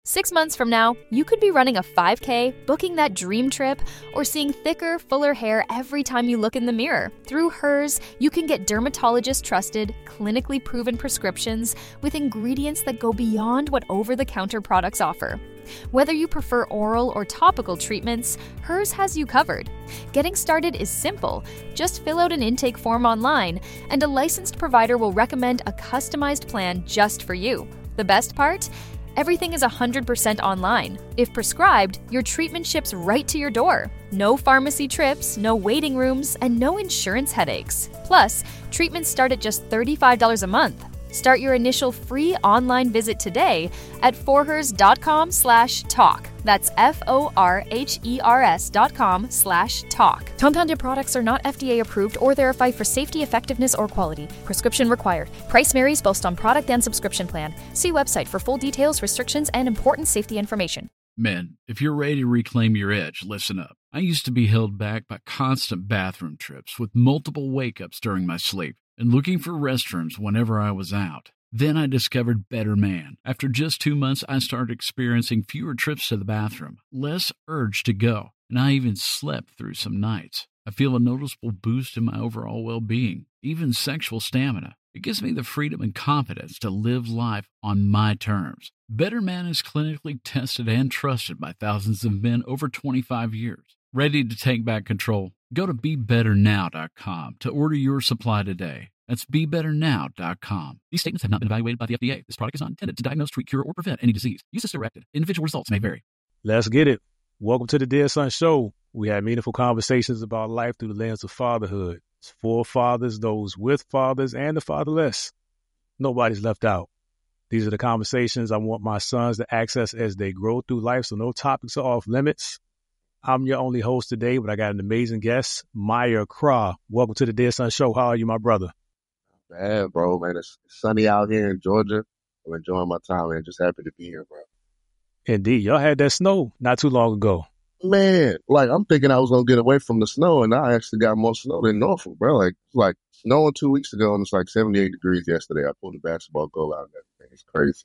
6 months from now, you could be running a 5K, booking that dream trip, or seeing thicker, fuller hair every time you look in the mirror. Through Hers, you can get dermatologist-trusted, clinically proven prescriptions with ingredients that go beyond what over-the-counter products offer. Whether you prefer oral or topical treatments, Hers has you covered. Getting started is simple. Just fill out an intake form online, and a licensed provider will recommend a customized plan just for you. The best part? Everything is 100% online. If prescribed, your treatment ships right to your door. No pharmacy trips, no waiting rooms, and no insurance headaches. Plus, treatments start at just $35 a month. Start your initial free online visit today at forhers.com/talk. That's forhers.com/talk. Compounded products are not FDA approved or verified for safety, effectiveness, or quality. Prescription required. Price varies based on product and subscription plan. See website for full details, restrictions, and important safety information. Men, if you're ready to reclaim your edge, listen up. I used to be held back by constant bathroom trips with multiple wake-ups during my sleep and looking for restrooms whenever I was out. Then I discovered Better Man. After just 2 months, I started experiencing fewer trips to the bathroom, less urge to go, and I even slept through some nights. I feel a noticeable boost in my overall well-being, even sexual stamina. It gives me the freedom and confidence to live life on my terms. Better Man is clinically tested and trusted by thousands of men over 25 years. Ready to take back control? Go to BeBetterNow.com to order your supply today. That's BeBetterNow.com. These statements have not been evaluated by the FDA. This product is not intended to diagnose, treat, cure, or prevent any disease. Use as directed. Individual results may vary. Let's get it. Welcome to the Dear Son Show. We have meaningful conversations about life through the lens of fatherhood. It's for fathers, those with fathers, and the fatherless. Nobody's left out. These are the conversations I want my sons to access as they grow through life, so no topics are off limits. I'm your only host today, but I got an amazing guest, Meyer Craw. Welcome to the Dear Son Show. How are you, my brother? Bad, bro, man. It's sunny out here in Georgia. I'm enjoying my time, man. Just happy to be here, bro. Indeed. Y'all had that snow not too long ago. Man, like, I'm thinking I was going to get away from the snow, and I actually got more snow than Norfolk, bro. Like snowing 2 weeks ago, and it's like 78 degrees yesterday. I pulled the basketball goal out and everything. It's crazy.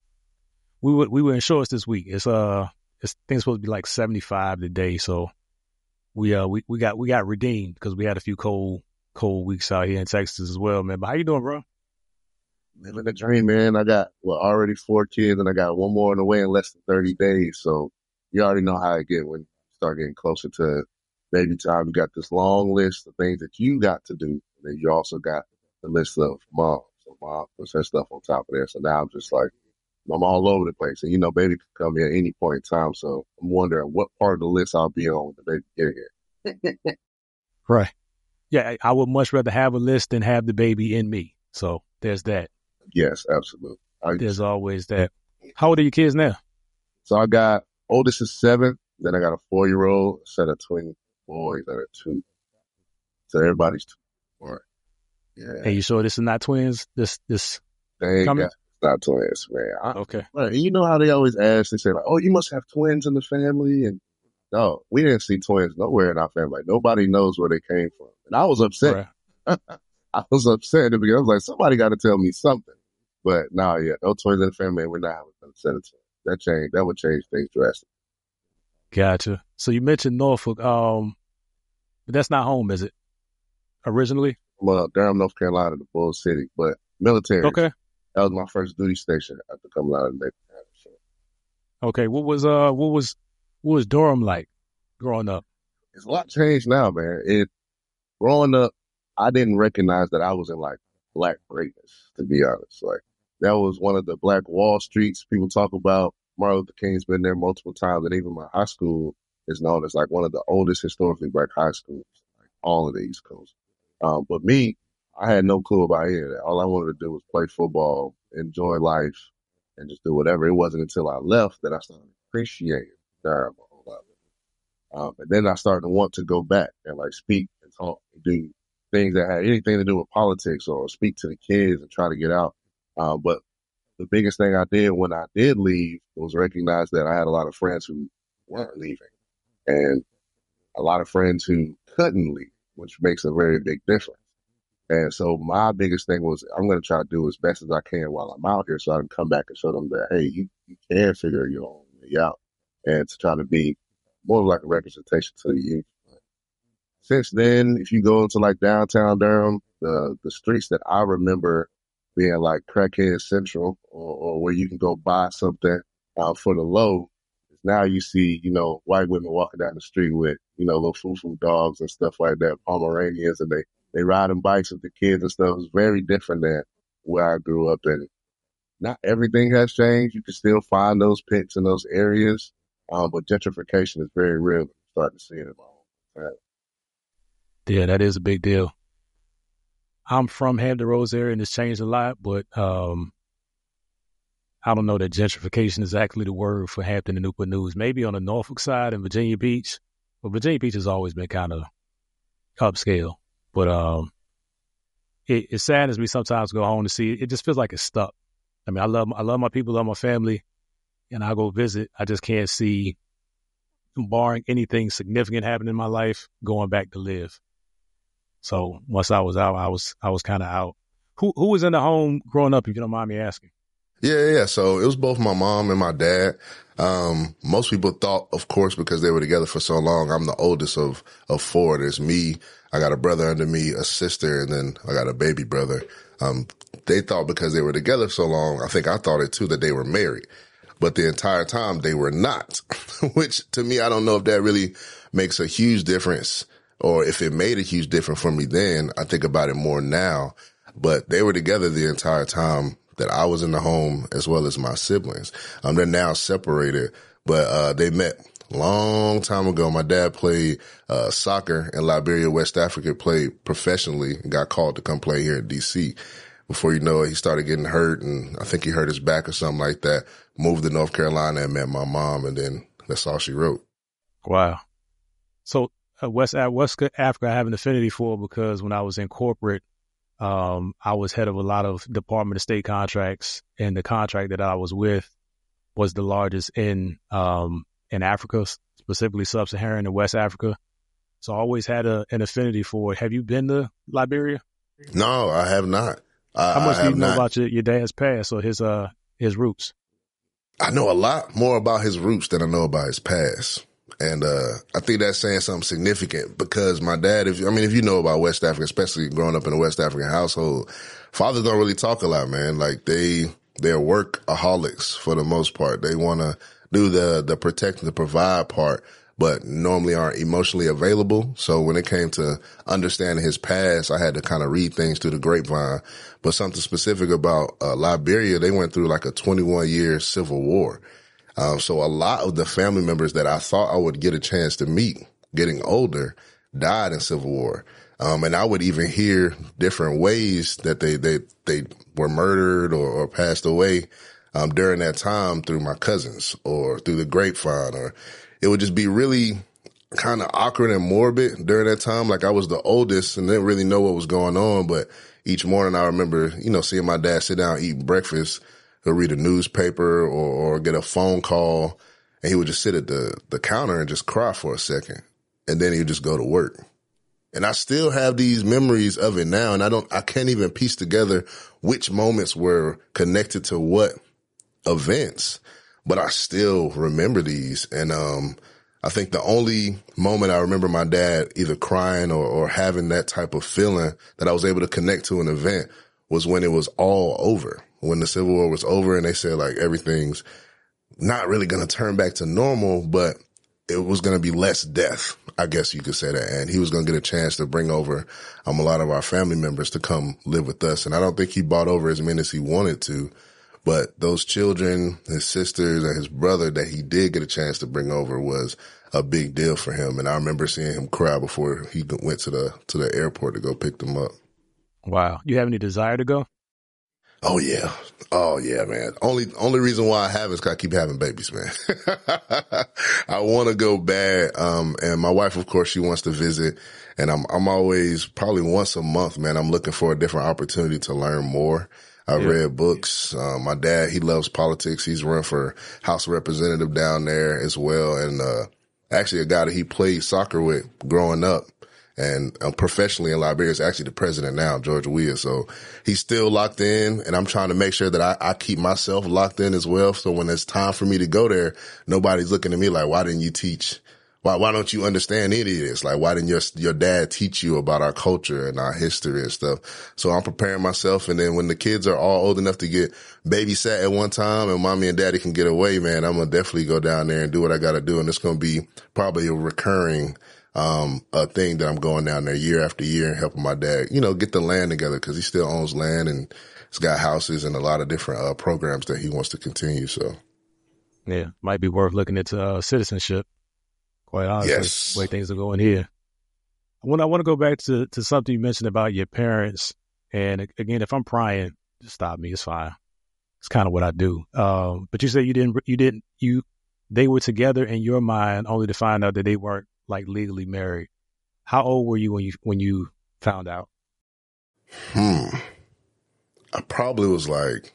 We were in shorts this week. It's things supposed to be like 75 today, so we got redeemed because we had a few cold weeks out here in Texas as well, man. But how you doing, bro? Living the dream, man. I got already 4 kids, and I got one more on the way in less than 30 days. So you already know how it get when you start getting closer to baby time. You got this long list of things that you got to do, and then you also got the list of mom. So mom puts her stuff on top of there. So now I'm just like, I'm all over the place. And, baby can come here at any point in time. So I'm wondering what part of the list I'll be on when the baby get here. Right. Yeah, I would much rather have a list than have the baby in me. So there's that. Yes, absolutely. There's always that. How old are your kids now? So I got, oldest is 7. Then I got a 4-year-old, a set of twin boys that are 2. So everybody's 2. All right. Yeah. Hey, you sure this is not twins? This they coming? It's not twins, man. Okay. You know how they always ask, they say like, oh, you must have twins in the family. And no, we didn't see twins nowhere in our family. Like, nobody knows where they came from. And I was upset. Right. I was upset because I was like, somebody got to tell me something. But no, no twins in the family. And we're not having a set of twins. That would change things drastically. Gotcha. So you mentioned Norfolk. But that's not home, is it? Originally? Well, Durham, North Carolina, the Bull City, but military. Okay. That was my first duty station after coming out of the Navy. Okay. What was Durham like growing up? It's a lot changed now, man. Growing up, I didn't recognize that I was in like black greatness, to be honest. Like, that was one of the Black Wall Streets people talk about. Martin Luther King's been there multiple times, and even my high school is known as like one of the oldest historically black high schools, like all of the East Coast. But me, I had no clue about any of that. All I wanted to do was play football, enjoy life, and just do whatever. It wasn't until I left that I started appreciating Durham a whole lot. And then I started to want to go back and like speak and talk and do things that had anything to do with politics or speak to the kids and try to get out. But the biggest thing I did when I did leave was recognize that I had a lot of friends who weren't leaving and a lot of friends who couldn't leave, which makes a very big difference. And so my biggest thing was I'm going to try to do as best as I can while I'm out here so I can come back and show them that, hey, you can figure your own way out, and to try to be more of like a representation to the youth. Since then, if you go into like downtown Durham, the streets that I remember being like crackhead central, or where you can go buy something for the low, now you see, white women walking down the street with, little foo-foo dogs and stuff like that, Pomeranians, and they riding bikes with the kids and stuff. It's very different than where I grew up. And not everything has changed. You can still find those pits in those areas, but gentrification is very real. I'm starting to see it in my own. Yeah, that is a big deal. I'm from Hampton Roads area, and it's changed a lot, but I don't know that gentrification is actually the word for Hampton and Newport News. Maybe on the Norfolk side in Virginia Beach, but Virginia Beach has always been kind of upscale. But it saddens me sometimes to go home to see it. It just feels like it's stuck. I mean, I love my people, love my family, and I go visit. I just can't see, barring anything significant happening in my life, going back to live. So once I was out, I was kind of out. Who was in the home growing up, if you don't mind me asking? Yeah. So it was both my mom and my dad. Most people thought, of course, because they were together for so long, I'm the oldest of four. There's me. I got a brother under me, a sister, and then I got a baby brother. They thought because they were together so long, I think I thought it too, that they were married. But the entire time they were not, which to me, I don't know if that really makes a huge difference, or if it made a huge difference for me then. I think about it more now, but they were together the entire time that I was in the home, as well as my siblings. They're now separated, but they met long time ago. My dad played soccer in Liberia, West Africa, played professionally, and got called to come play here in D.C. Before you know it, he started getting hurt, and I think he hurt his back or something like that. Moved to North Carolina and met my mom, and then that's all she wrote. Wow. So West Africa I have an affinity for, because when I was in corporate, I was head of a lot of Department of State contracts, and the contract that I was with was the largest in Africa, specifically Sub-Saharan and West Africa. So I always had an affinity for it. Have you been to Liberia? No, I have not. How much do you know about your dad's past or his roots? I know a lot more about his roots than I know about his past. And I think that's saying something significant, because my dad, if you know about West Africa, especially growing up in a West African household, fathers don't really talk a lot, man. Like they're workaholics for the most part. They want to do the protect and the provide part, but normally aren't emotionally available. So when it came to understanding his past, I had to kind of read things through the grapevine. But something specific about Liberia, they went through like a 21-year civil war. So a lot of the family members that I thought I would get a chance to meet getting older died in civil war. And I would even hear different ways that they were murdered or passed away, during that time through my cousins or through the grapevine, or it would just be really kind of awkward and morbid during that time. Like I was the oldest and didn't really know what was going on. But each morning I remember, seeing my dad sit down, eat breakfast, he'll read a newspaper or get a phone call, and he would just sit at the counter and just cry for a second. And then he would just go to work. And I still have these memories of it now. And I can't even piece together which moments were connected to what events, but I still remember these. And, I think the only moment I remember my dad either crying or having that type of feeling that I was able to connect to an event was when it was all over, when the Civil War was over and they said like everything's not really going to turn back to normal, but it was going to be less death. I guess you could say that. And he was going to get a chance to bring over a lot of our family members to come live with us. And I don't think he brought over as many as he wanted to, but those children, his sisters and his brother that he did get a chance to bring over was a big deal for him. And I remember seeing him cry before he went to the airport to go pick them up. Wow. You have any desire to go? Oh yeah, man. Only reason why I have is 'cause I keep having babies, man. I want to go bad. And my wife, of course, she wants to visit, and I'm always probably once a month, man. I'm looking for a different opportunity to learn more. I read books. My dad, he loves politics. He's run for House Representative down there as well. And, actually a guy that he played soccer with growing up And professionally in Liberia is actually the president now, George Weah. So he's still locked in, and I'm trying to make sure that I keep myself locked in as well. So when it's time for me to go there, nobody's looking at me like, why didn't you teach? Why don't you understand any of this? Like, why didn't your dad teach you about our culture and our history and stuff? So I'm preparing myself. And then when the kids are all old enough to get babysat at one time and mommy and daddy can get away, man, I'm going to definitely go down there and do what I got to do. And it's going to be probably a recurring, a thing that I'm going down there year after year and helping my dad, get the land together, because he still owns land and he's got houses and a lot of different, programs that he wants to continue. So. Yeah. Might be worth looking into, citizenship. Quite honestly, yes. The way things are going here. I want to go back to something you mentioned about your parents. And again, if I'm prying, just stop me. It's fine. It's kind of what I do. But you said they were together in your mind only to find out that they weren't like legally married. How old were you when you found out? I probably was like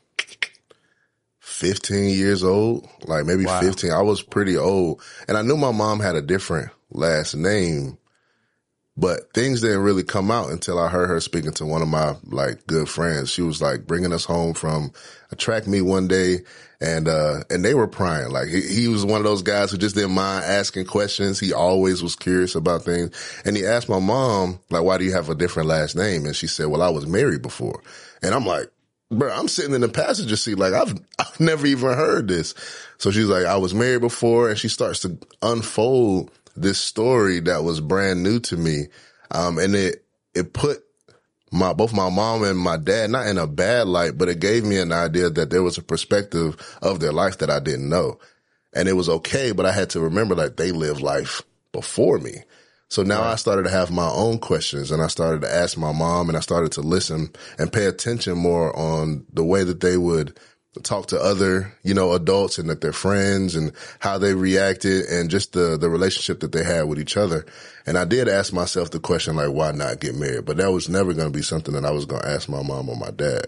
15 years old, like maybe wow. 15. I was pretty old, and I knew my mom had a different last name, but things didn't really come out until I heard her speaking to one of my like good friends. She was like bringing us home from a track meet one day, and they were prying. Like he was one of those guys who just didn't mind asking questions. He always was curious about things, and he asked my mom, like, why do you have a different last name? And she said, well, I was married before. And I'm like, bro, I'm sitting in the passenger seat like I've never even heard this. So she's like, I was married before, and she starts to unfold this story that was brand new to me. And it put both my mom and my dad, not in a bad light, but it gave me an idea that there was a perspective of their life that I didn't know. And it was okay, but I had to remember that they lived life before me. So now I started to have my own questions, and I started to ask my mom, and I started to listen and pay attention more on the way that they would talk to other, adults and that their friends and how they reacted and just the relationship that they had with each other. And I did ask myself the question, like, why not get married? But that was never going to be something that I was going to ask my mom or my dad.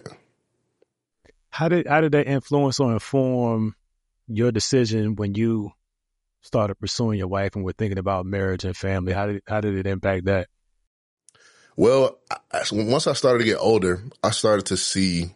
How did that influence or inform your decision when you started pursuing your wife and were thinking about marriage and family? How did it impact that? Well, once I started to get older, I started to see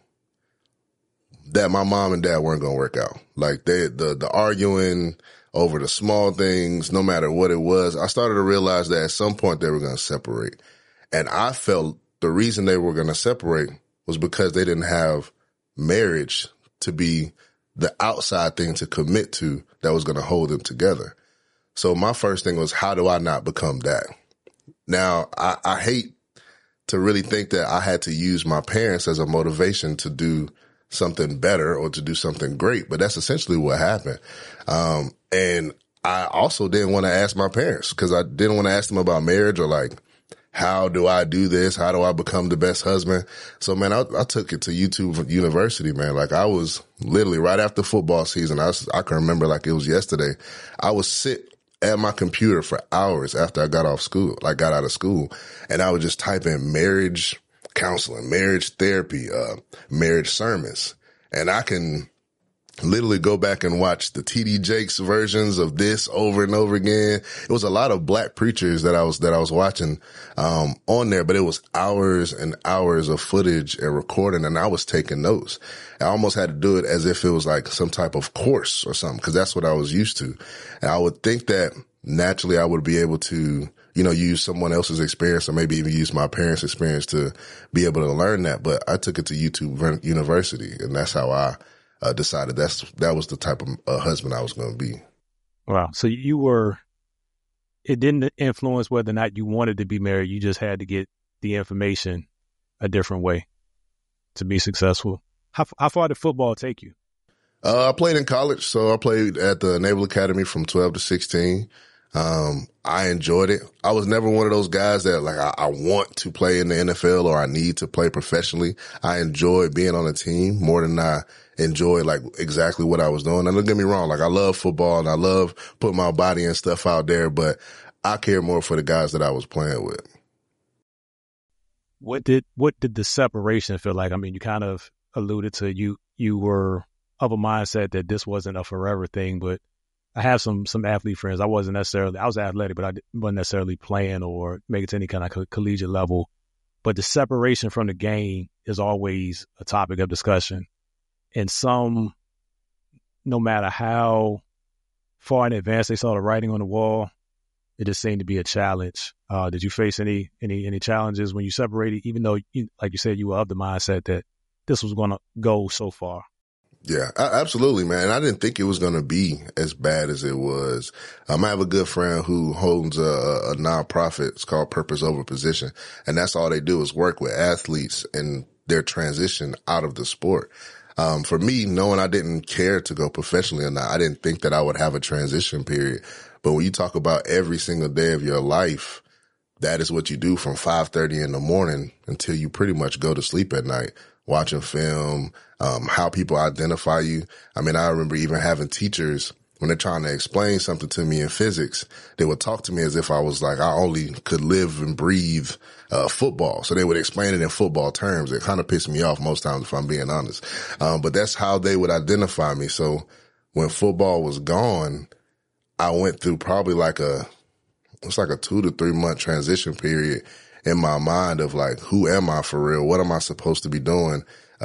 that my mom and dad weren't going to work out. Like the arguing over the small things, no matter what it was, I started to realize that at some point they were going to separate. And I felt the reason they were going to separate was because they didn't have marriage to be the outside thing to commit to that was going to hold them together. So my first thing was, how do I not become that? Now, I hate to really think that I had to use my parents as a motivation to do something better or to do something great, but that's essentially what happened. And I also didn't want to ask my parents, because I didn't want to ask them about marriage or like, how do I do this? How do I become the best husband? So, man, I took it to YouTube University, man. Like, I was literally right after football season. I can remember like it was yesterday. I would sit at my computer for hours after I got out of school, and I would just type in marriage counseling, marriage therapy, marriage sermons. And I can literally go back and watch the TD Jakes versions of this over and over again. It was a lot of black preachers that I was watching, on there, but it was hours and hours of footage and recording, and I was taking notes. I almost had to do it as if it was like some type of course or something, because that's what I was used to. And I would think that naturally I would be able to, use someone else's experience or maybe even use my parents' experience to be able to learn that. But I took it to YouTube University, and that's how I decided that was the type of husband I was going to be. Wow. So it didn't influence whether or not you wanted to be married. You just had to get the information a different way to be successful. How far did football take you? I played in college. So I played at the Naval Academy from 12 to 16. I enjoyed it. I was never one of those guys that like, I want to play in the NFL or I need to play professionally. I enjoyed being on a team more than I enjoyed like exactly what I was doing. And don't get me wrong, like I love football and I love putting my body and stuff out there, but I care more for the guys that I was playing with. What did the separation feel like? I mean, you kind of alluded to you were of a mindset that this wasn't a forever thing, but I have some athlete friends. I was athletic, but I wasn't necessarily playing or make it to any kind of collegiate level. But the separation from the game is always a topic of discussion. And some, no matter how far in advance they saw the writing on the wall, it just seemed to be a challenge. Did you face any challenges when you separated, even though, like you said, you were of the mindset that this was going to go so far? Yeah, absolutely, man. And I didn't think it was going to be as bad as it was. I have a good friend who owns a nonprofit. It's called Purpose Over Position. And that's all they do is work with athletes and their transition out of the sport. For me, knowing I didn't care to go professionally or not, I didn't think that I would have a transition period. But when you talk about every single day of your life, that is what you do from 5:30 in the morning until you pretty much go to sleep at night, watching film, how people identify you. I mean, I remember even having teachers, when they're trying to explain something to me in physics, they would talk to me as if I was like, I only could live and breathe football. So they would explain it in football terms. It kind of pissed me off most times, if I'm being honest. But that's how they would identify me. So when football was gone, I went through probably it's like a 2 to 3 month transition period in my mind of like, who am I for real? What am I supposed to be doing?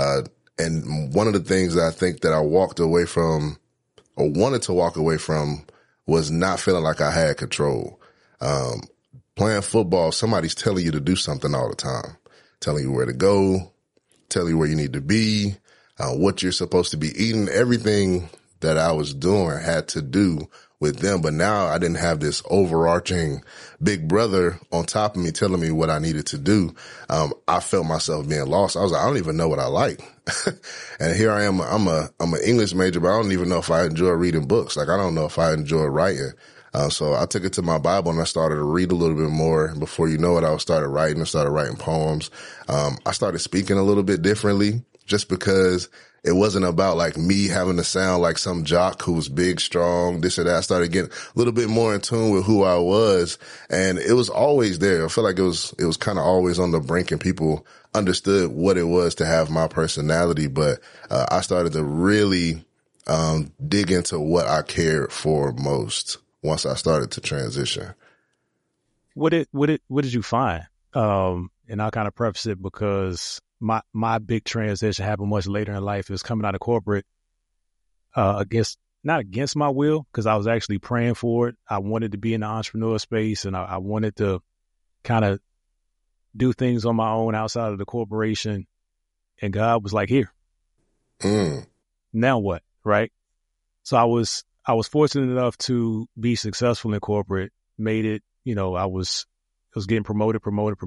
And one of the things that I think that I walked away from or wanted to walk away from was not feeling like I had control. Playing football, somebody's telling you to do something all the time, telling you where to go, telling you where you need to be, what you're supposed to be eating. Everything that I was doing had to do with them. But now I didn't have this overarching big brother on top of me telling me what I needed to do. I felt myself being lost. I was like, I don't even know what I like. And here I am. I'm an English major, but I don't even know if I enjoy reading books. Like, I don't know if I enjoy writing. So I took it to my Bible and I started to read a little bit more. And before you know it, I started writing poems. I started speaking a little bit differently just because it wasn't about like me having to sound like some jock who was big, strong, this or that. I started getting a little bit more in tune with who I was, and it was always there. I feel like it was kind of always on the brink, and people understood what it was to have my personality. But I started to really dig into what I cared for most once I started to transition. What did you find? And I'll kind of preface it because my big transition happened much later in life. It was coming out of corporate, not against my will, because I was actually praying for it. I wanted to be in the entrepreneur space, and I wanted to kind of do things on my own outside of the corporation. And God was like, here, now what? Right. So I was fortunate enough to be successful in corporate, made it, I was getting promoted.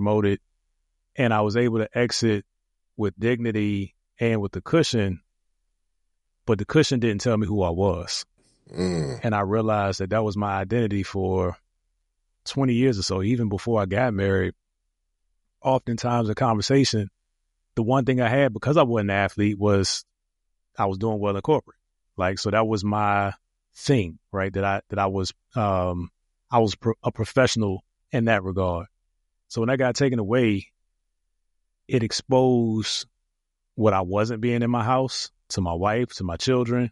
And I was able to exit with dignity and with the cushion, but the cushion didn't tell me who I was. And I realized that was my identity for 20 years or so. Even before I got married, oftentimes in conversation, the one thing I had, because I wasn't an athlete, was I was doing well in corporate. Like, so that was my thing, right? That I was a professional in that regard. So when I got taken away, it exposed what I wasn't being in my house to my wife, to my children.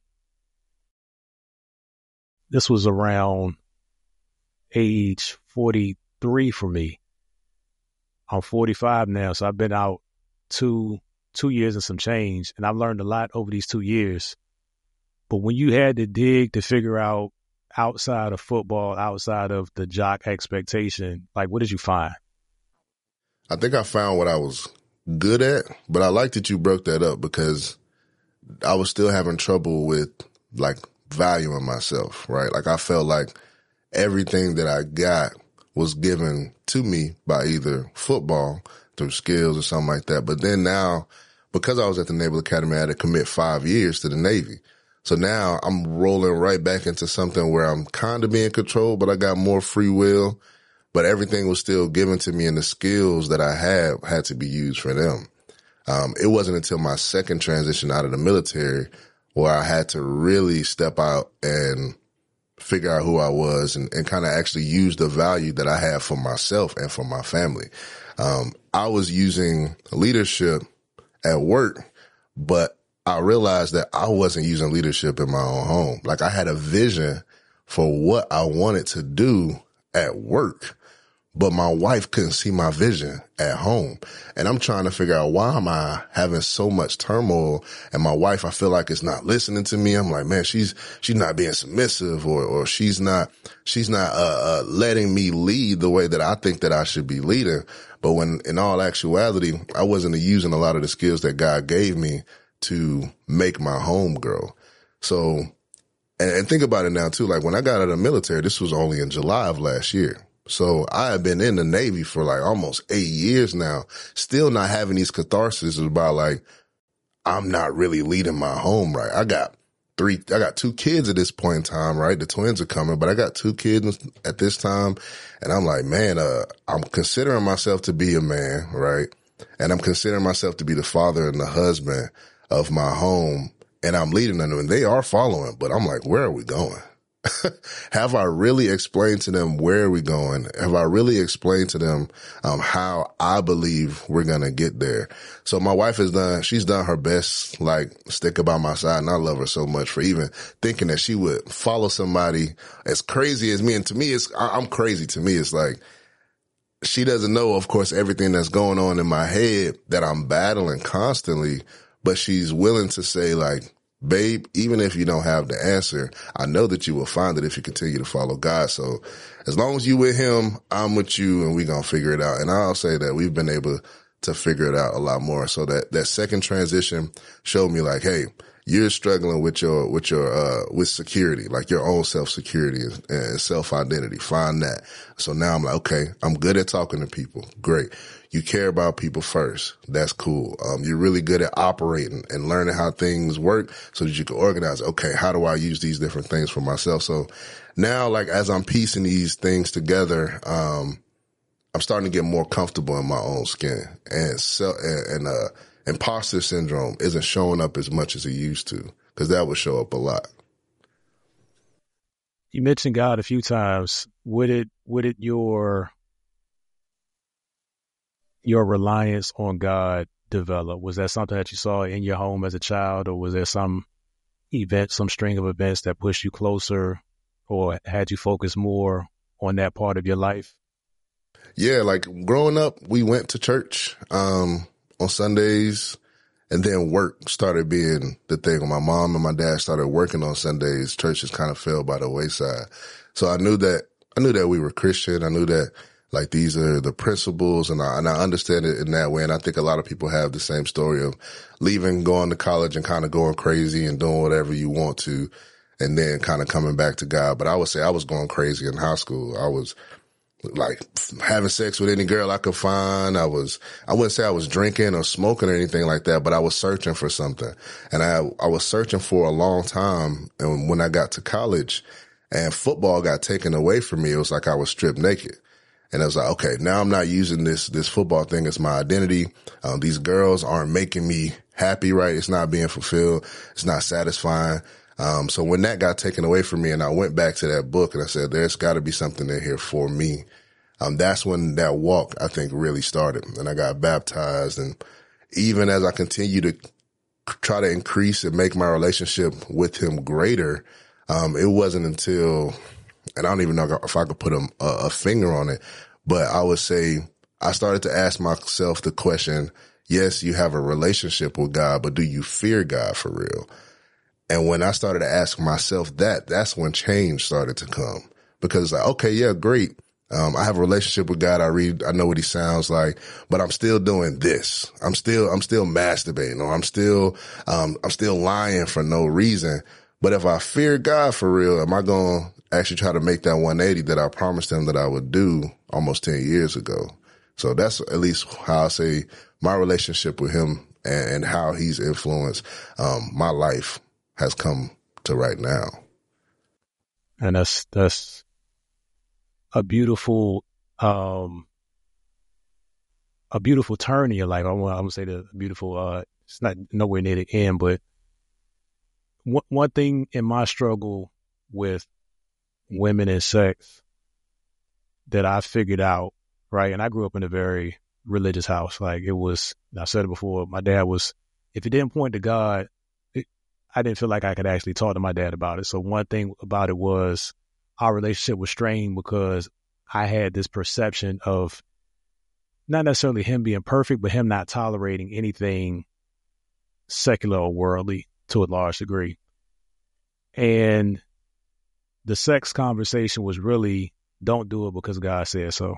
This was around age 43 for me. I'm 45 now, so I've been out two years and some change, and I've learned a lot over these 2 years. But when you had to dig to figure out outside of football, outside of the jock expectation, like, what did you find? I think I found what I was good at, but I like that you broke that up because I was still having trouble with like valuing myself, right? Like, I felt like everything that I got was given to me by either football through skills or something like that. But then now, because I was at the Naval Academy, I had to commit 5 years to the Navy. So now I'm rolling right back into something where I'm kind of being controlled, but I got more free will. But everything was still given to me, and the skills that I had to be used for them. It wasn't until my second transition out of the military where I had to really step out and figure out who I was and kind of actually use the value that I have for myself and for my family. I was using leadership at work, but I realized that I wasn't using leadership in my own home. Like, I had a vision for what I wanted to do at work, but my wife couldn't see my vision at home. And I'm trying to figure out, why am I having so much turmoil? And my wife, I feel like, is not listening to me. I'm like, man, she's not being submissive, or she's not letting me lead the way that I think that I should be leading. But when in all actuality, I wasn't using a lot of the skills that God gave me to make my home grow. So, and think about it now too. Like when I got out of the military, this was only in July of last year. So I have been in the Navy for like almost 8 years now, still not having these catharsis about like, I'm not really leading my home right. I got 2 kids at this point in time, right? The twins are coming, but I got 2 kids at this time. And I'm like, man, I'm considering myself to be a man, right? And I'm considering myself to be the father and the husband of my home. And I'm leading them, and they are following, but I'm like, where are we going? Have I really explained to them where we're going? Have I really explained to them how I believe we're going to get there? So my wife she's done her best, like stick by my side. And I love her so much for even thinking that she would follow somebody as crazy as me. And to me, I'm crazy. To me, it's like, she doesn't know, of course, everything that's going on in my head that I'm battling constantly, but she's willing to say like, babe, even if you don't have the answer, I know that you will find it if you continue to follow God. So as long as you with him, I'm with you, and we're going to figure it out. And I'll say that we've been able to figure it out a lot more. So that second transition showed me like, hey, you're struggling with security, like your own self-security and self-identity. Find that. So now I'm like, okay, I'm good at talking to people. Great. You care about people first. That's cool. You're really good at operating and learning how things work so that you can organize. Okay, how do I use these different things for myself? So now, like, as I'm piecing these things together, I'm starting to get more comfortable in my own skin, and imposter syndrome isn't showing up as much as it used to, because that would show up a lot. You mentioned God a few times. Would it your reliance on God develop? Was that something that you saw in your home as a child, or was there some string of events that pushed you closer, or had you focus more on that part of your life? Yeah, like growing up, we went to church on Sundays, and then work started being the thing. When my mom and my dad started working on Sundays, churches kind of fell by the wayside. So I knew that we were Christian. I knew that like these are the principles, and I understand it in that way. And I think a lot of people have the same story of leaving, going to college and kind of going crazy and doing whatever you want to, and then kind of coming back to God. But I would say I was going crazy in high school. I was like having sex with any girl I could find. I wouldn't say I was drinking or smoking or anything like that, but I was searching for something. And I was searching for a long time. And when I got to college and football got taken away from me, it was like I was stripped naked. And I was like, okay, now I'm not using this football thing as my identity. These girls aren't making me happy, right? It's not being fulfilled. It's not satisfying. So when that got taken away from me, and I went back to that book and I said, there's got to be something in here for me. That's when that walk, I think, really started. And I got baptized. And even as I continue to try to increase and make my relationship with him greater, it wasn't until, and I don't even know if I could put a finger on it, but I would say I started to ask myself the question, yes, you have a relationship with God, but do you fear God for real? And when I started to ask myself that's when change started to come, because it's like, okay, yeah, great. I have a relationship with God. I know what he sounds like, but I'm still doing this. I'm still masturbating, or I'm still lying for no reason. But if I fear God for real, am I going to actually try to make that 180 that I promised him that I would do almost 10 years ago? So that's at least how I say my relationship with him and how he's influenced my life has come to right now. And that's a beautiful turn in your life. I'm gonna say the beautiful. It's not nowhere near the end, but one thing in my struggle with women and sex that I figured out, right? And I grew up in a very religious house. Like it was, I said it before. My dad was, if it didn't point to God, I didn't feel like I could actually talk to my dad about it. So one thing about it was our relationship was strained because I had this perception of not necessarily him being perfect, but him not tolerating anything secular or worldly to a large degree. And the sex conversation was really, don't do it because God said so.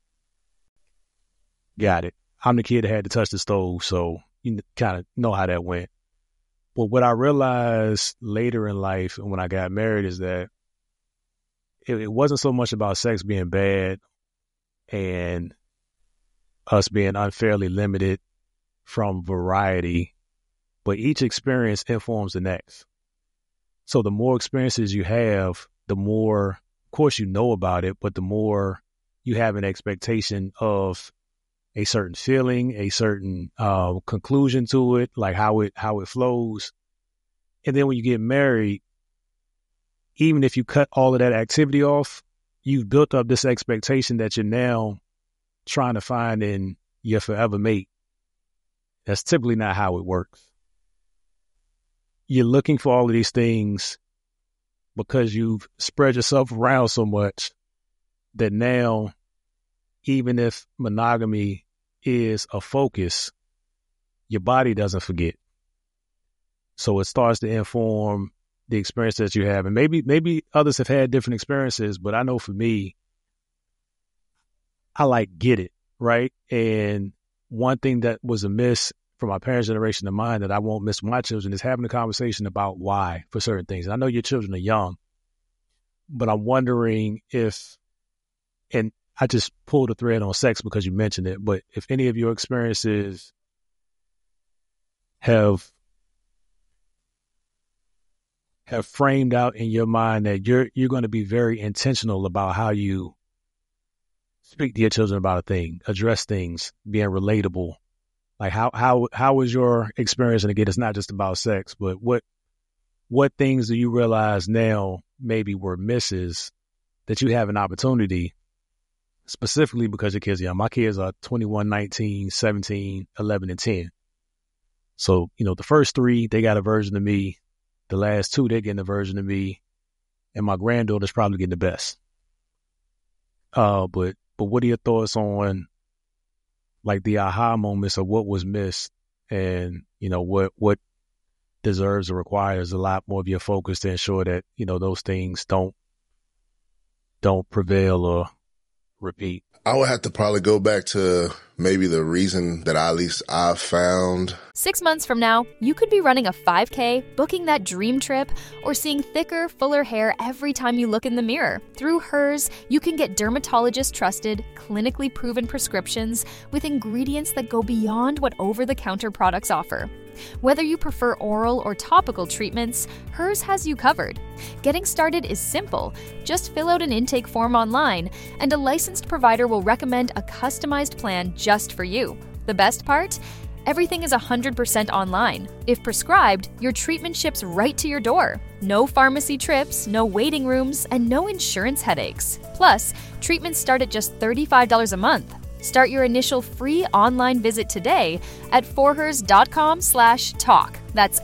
Got it. I'm the kid that had to touch the stove, so you kind of know how that went. But what I realized later in life and when I got married is that it wasn't so much about sex being bad and us being unfairly limited from variety, but each experience informs the next. So the more experiences you have, the more, of course, you know about it, but the more you have an expectation of a certain feeling, a certain conclusion to it, like how it flows. And then when you get married, even if you cut all of that activity off, you've built up this expectation that you're now trying to find in your forever mate. That's typically not how it works. You're looking for all of these things because you've spread yourself around so much that now, even if monogamy is a focus, your body doesn't forget. So it starts to inform the experience that you have. And maybe others have had different experiences, but I know for me, I get it, right? And one thing that was amiss from my parents' generation of mine that I won't miss with my children is having a conversation about why for certain things. And I know your children are young, but I'm wondering if, and I just pulled a thread on sex because you mentioned it, but if any of your experiences have framed out in your mind that you're going to be very intentional about how you speak to your children about a thing, address things, being relatable. Like how was your experience? And again, it's not just about sex, but what things do you realize now maybe were misses that you have an opportunity, specifically because your kids are young? My kids are 21, 19, 17, 11, and 10. So, the first three, they got a version of me. The last two, they're getting a version of me. And my granddaughter's probably getting the best. But what are your thoughts on the aha moments of what was missed and, what deserves or requires a lot more of your focus to ensure that, those things don't prevail or repeat? I would have to probably go back to maybe the reason that at least I found. 6 months from now, you could be running a 5K, booking that dream trip, or seeing thicker, fuller hair every time you look in the mirror. Through Hers, you can get dermatologist-trusted, clinically proven prescriptions with ingredients that go beyond what over-the-counter products offer. Whether you prefer oral or topical treatments, Hers has you covered. Getting started is simple. Just fill out an intake form online, and a licensed provider will recommend a customized plan just for you. The best part? Everything is 100% online. If prescribed, your treatment ships right to your door. No pharmacy trips, no waiting rooms, and no insurance headaches. Plus, treatments start at just $35 a month. Start your initial free online visit today at forhers.com/talk. That's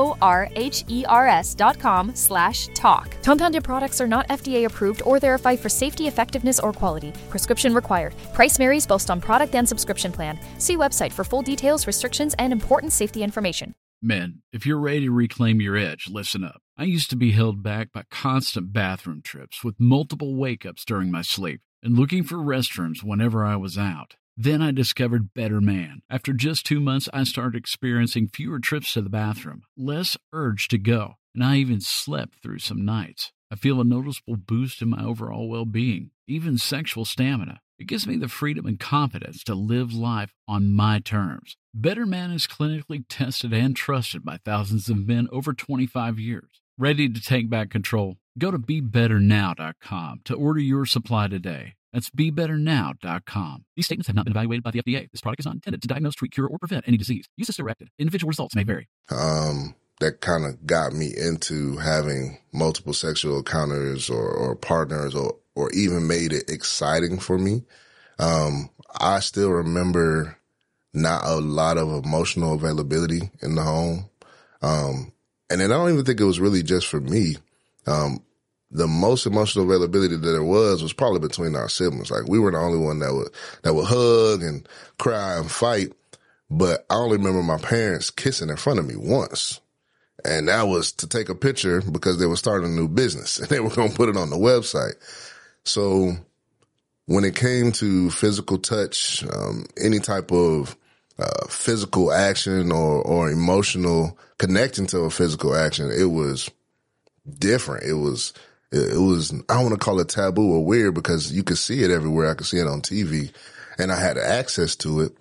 forhers.com/talk. Compounded products are not FDA approved or verified for safety, effectiveness, or quality. Prescription required. Price varies based on product and subscription plan. See website for full details, restrictions, and important safety information. Men, if you're ready to reclaim your edge, listen up. I used to be held back by constant bathroom trips with multiple wake-ups during my sleep and looking for restrooms whenever I was out. Then I discovered Better Man. After just 2 months, I started experiencing fewer trips to the bathroom, less urge to go, and I even slept through some nights. I feel a noticeable boost in my overall well-being, even sexual stamina. It gives me the freedom and confidence to live life on my terms. Better Man is clinically tested and trusted by thousands of men over 25 years. Ready to take back control? Go to BeBetterNow.com to order your supply today. That's BeBetterNow.com. These statements have not been evaluated by the FDA. This product is not intended to diagnose, treat, cure, or prevent any disease. Use as directed. Individual results may vary. That kind of got me into having multiple sexual encounters or partners or even made it exciting for me. I still remember not a lot of emotional availability in the home. And then I don't even think it was really just for me. the most emotional availability that there was probably between our siblings. Like, we were the only one that would hug and cry and fight. But I only remember my parents kissing in front of me once. And that was to take a picture because they were starting a new business and they were going to put it on the website. So when it came to physical touch, any type of physical action or emotional connecting to a physical action, it was different. It was, I don't want to call it taboo or weird because you could see it everywhere. I could see it on TV and I had access to it.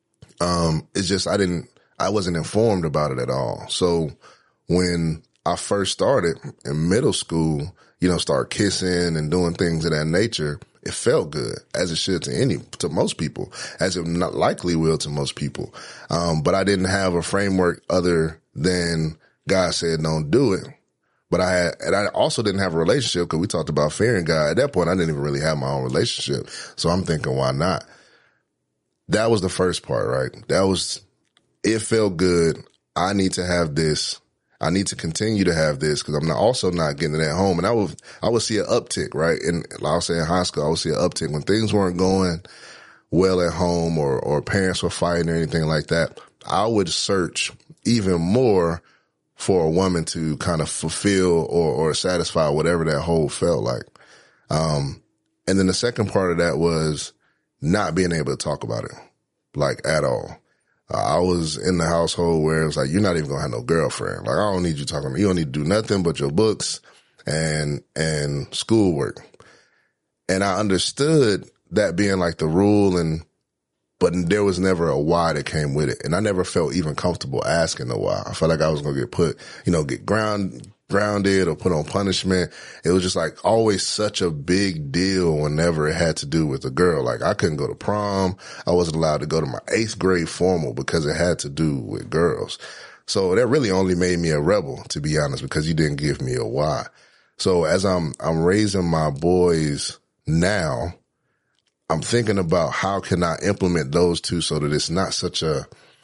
It's just, I wasn't informed about it at all. So when I first started in middle school, start kissing and doing things of that nature, it felt good, as it should to most people, as it not likely will to most people. But I didn't have a framework other than God said, don't do it. But I also didn't have a relationship because we talked about fearing God. At that point, I didn't even really have my own relationship. So I'm thinking, why not? That was the first part, right? It felt good. I need to have this. I need to continue to have this because I'm also not getting it at home. And I would see an uptick, right? And I'll say in high school, I would see an uptick when things weren't going well at home or parents were fighting or anything like that. I would search even more for a woman to kind of fulfill or satisfy whatever that hole felt like. And then the second part of that was not being able to talk about it, like, at all. I was in the household where it was like, you're not even gonna have no girlfriend. Like, I don't need you talking to me. You don't need to do nothing but your books and schoolwork. And I understood that being like the rule but there was never a why that came with it. And I never felt even comfortable asking the why. I felt like I was gonna get grounded or put on punishment. It was just like always such a big deal whenever it had to do with a girl. Like, I couldn't go to prom. I wasn't allowed to go to my 8th grade formal because it had to do with girls. So that really only made me a rebel, to be honest, because you didn't give me a why. So as I'm raising my boys now, I'm thinking about how can I implement those two so that it's not such a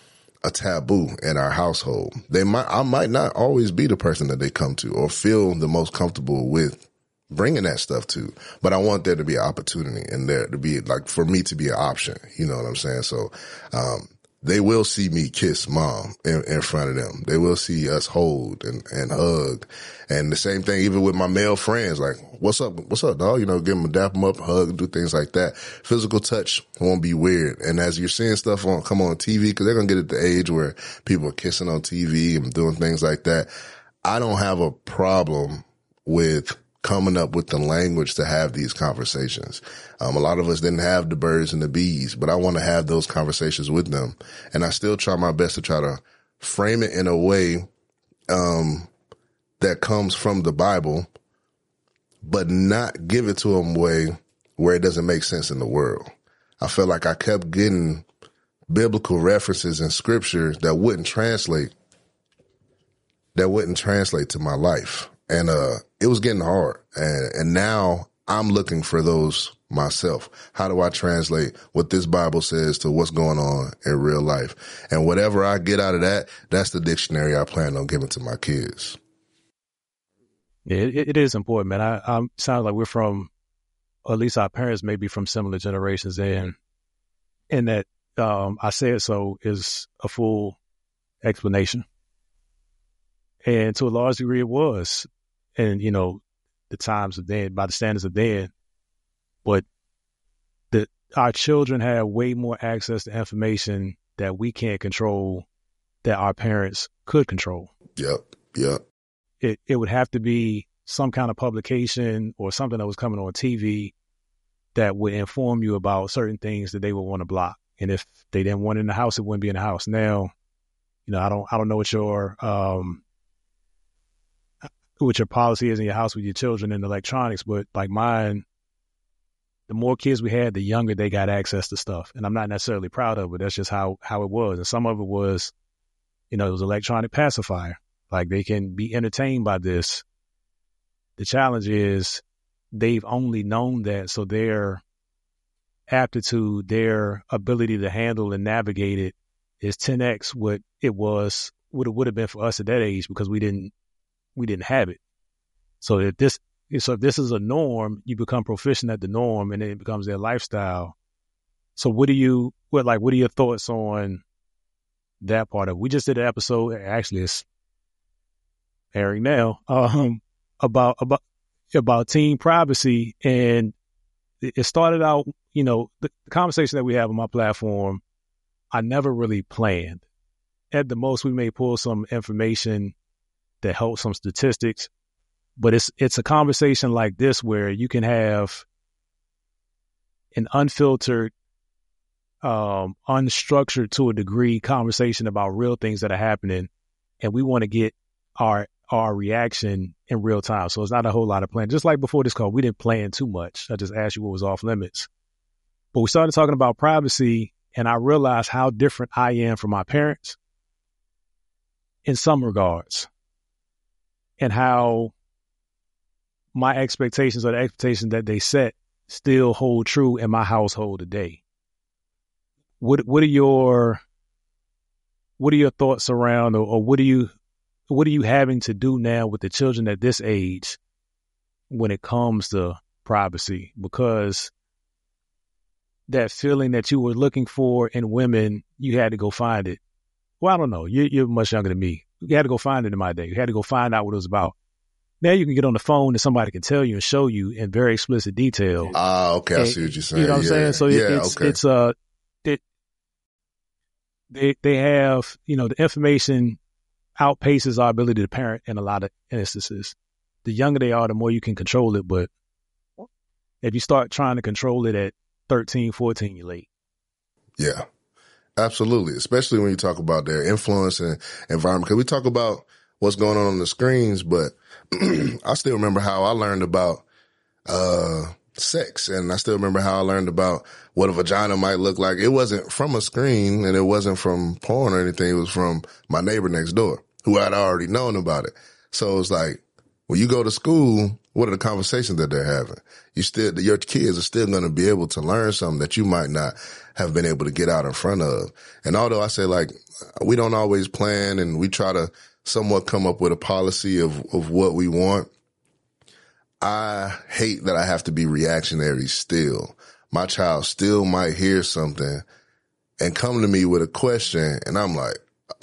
taboo in our household. I might not always be the person that they come to or feel the most comfortable with bringing that stuff to, but I want there to be an opportunity and there to be, like, for me to be an option. You know what I'm saying? So, they will see me kiss mom in front of them. They will see us hold and hug. And the same thing even with my male friends, like, what's up, dog? Give them dap them up, hug, do things like that. Physical touch won't be weird. And as you're seeing stuff come on TV, because they're going to get at the age where people are kissing on TV and doing things like that, I don't have a problem with coming up with the language to have these conversations. A lot of us didn't have the birds and the bees, but I want to have those conversations with them. And I still try my best to try to frame it in a way that comes from the Bible, but not give it to them way where it doesn't make sense in the world. I felt like I kept getting biblical references in scripture that wouldn't translate to my life. And it was getting hard. And now I'm looking for those myself. How do I translate what this Bible says to what's going on in real life? And whatever I get out of that, that's the dictionary I plan on giving to my kids. Yeah, it is important, man. I sounds like we're from, or at least our parents may be from similar generations, and that I said so is a full explanation. And to a large degree it was. And, the times of then, by the standards of then, but our children have way more access to information that we can't control that our parents could control. Yep. It would have to be some kind of publication or something that was coming on TV that would inform you about certain things that they would want to block. And if they didn't want it in the house, it wouldn't be in the house. Now, I don't know what your policy is in your house with your children and electronics, but like mine, the more kids we had, the younger they got access to stuff. And I'm not necessarily proud of it. That's just how it was. And some of it was, it was electronic pacifier. Like, they can be entertained by this. The challenge is they've only known that, so their aptitude, their ability to handle and navigate it is 10x what it would have been for us at that age, because we didn't have it. So if this, So if this is a norm, you become proficient at the norm, and then it becomes their lifestyle. So what are your thoughts on that part of it? We just did an episode, actually it's airing now, about teen privacy, and it started out, the conversation that we have on my platform, I never really planned. At the most, we may pull some information that helps some statistics, but it's a conversation like this where you can have an unfiltered, unstructured to a degree conversation about real things that are happening, and we want to get our reaction in real time. So it's not a whole lot of planning. Just like before this call, we didn't plan too much. I just asked you what was off limits. But we started talking about privacy, and I realized how different I am from my parents in some regards, and how my expectations or the expectations that they set still hold true in my household today. What are your thoughts around, or what are you having to do now with the children at this age when it comes to privacy? Because that feeling that you were looking for in women, you had to go find it. Well, I don't know. You're much younger than me. You had to go find it in my day. You had to go find out what it was about. Now you can get on the phone and somebody can tell you and show you in very explicit detail. Okay. I see what you're saying. You know what I'm saying? So they have, the information outpaces our ability to parent in a lot of instances. The younger they are, the more you can control it. But if you start trying to control it at 13, 14, you're late. Yeah, absolutely. Especially when you talk about their influence and environment. Because we talk about what's going on the screens, but I still remember how I learned about sex, and I still remember how I learned about what a vagina might look like. It wasn't from a screen, and it wasn't from porn or anything. It was from my neighbor next door, who I'd already known about it. So it's like, when you go to school, what are the conversations that they're having? Your kids are still going to be able to learn something that you might not have been able to get out in front of. And although I say, like, we don't always plan, and we try to somewhat come up with a policy of what we want, I hate that I have to be reactionary still. My child still might hear something and come to me with a question, and I'm like,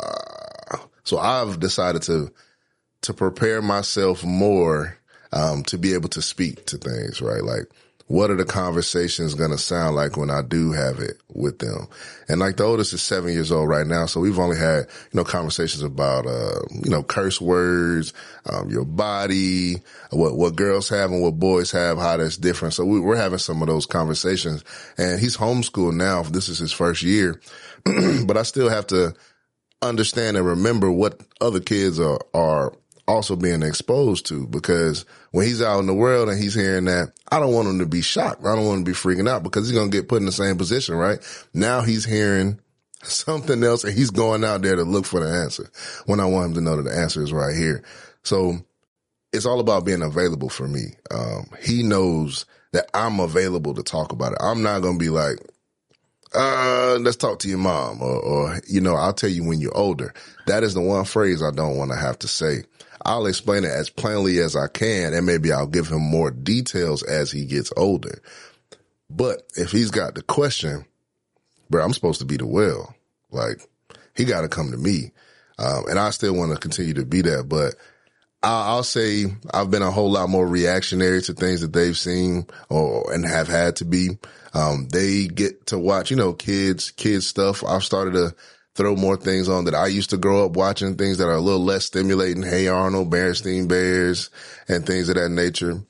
so I've decided to prepare myself more to be able to speak to things, right? Like, what are the conversations going to sound like when I do have it with them? And like, the oldest is 7 years old right now. So we've only had, conversations about, curse words, your body, what girls have and what boys have, how that's different. So we're having some of those conversations, and he's homeschooled now. This is his first year, but I still have to understand and remember what other kids are also being exposed to, because when he's out in the world and he's hearing that, I don't want him to be shocked. I don't want him to be freaking out, because he's going to get put in the same position, right? Now he's hearing something else, and he's going out there to look for the answer, when I want him to know that the answer is right here. So it's all about being available for me. He knows that I'm available to talk about it. I'm not going to be like, let's talk to your mom, or I'll tell you when you're older. That is the one phrase I don't want to have to say. I'll explain it as plainly as I can, and maybe I'll give him more details as he gets older. But if he's got the question, bro, I'm supposed to be the well. Like, he got to come to me. And I still want to continue to be that. But I'll say I've been a whole lot more reactionary to things that they've seen and have had to be. They get to watch, kids stuff. I've started to throw more things on that I used to grow up watching, things that are a little less stimulating. Hey Arnold, Berenstain Bears, and things of that nature.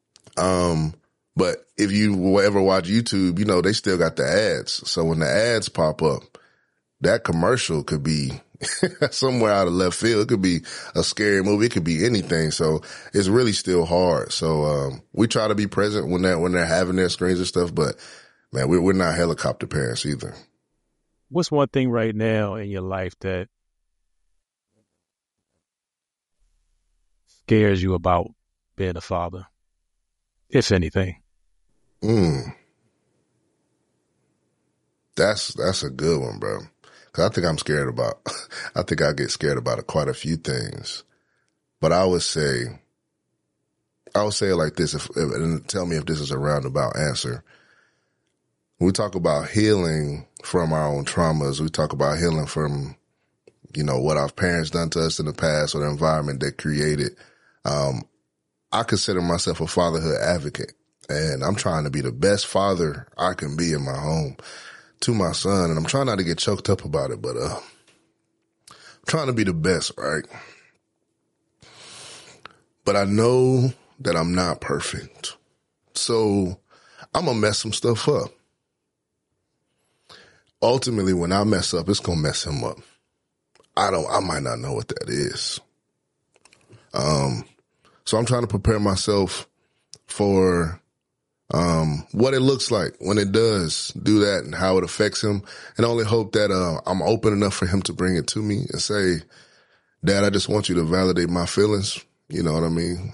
But if you will ever watch YouTube, they still got the ads. So when the ads pop up, that commercial could be somewhere out of left field. It could be a scary movie. It could be anything. So it's really still hard. So, we try to be present when they're having their screens and stuff, but man, we're not helicopter parents either. What's one thing right now in your life that scares you about being a father, if anything? That's a good one, bro. Cause I think I think I get scared about quite a few things, but I would say I'll say it like this, and tell me if this is a roundabout answer. We talk about healing from our own traumas. We talk about healing from, what our parents done to us in the past or the environment they created. I consider myself a fatherhood advocate, and I'm trying to be the best father I can be in my home to my son. And I'm trying not to get choked up about it, but I'm trying to be the best, right? But I know that I'm not perfect. So I'm going to mess some stuff up. Ultimately, when I mess up, it's going to mess him up. I might not know what that is. So I'm trying to prepare myself for what it looks like when it does do that and how it affects him, and only hope that I'm open enough for him to bring it to me and say, Dad, I just want you to validate my feelings. You know what I mean?